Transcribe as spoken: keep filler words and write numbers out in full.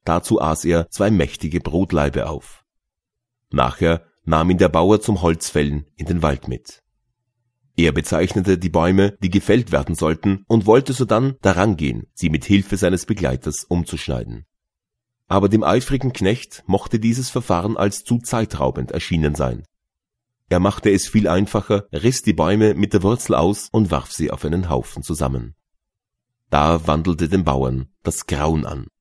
dazu aß er zwei mächtige Brotlaibe auf. Nachher nahm ihn der Bauer zum Holzfällen in den Wald mit. Er bezeichnete die Bäume, die gefällt werden sollten, und wollte sodann daran gehen, sie mit Hilfe seines Begleiters umzuschneiden. Aber dem eifrigen Knecht mochte dieses Verfahren als zu zeitraubend erschienen sein. Er machte es viel einfacher, riss die Bäume mit der Wurzel aus und warf sie auf einen Haufen zusammen. Da wandelte den Bauern das Grauen an.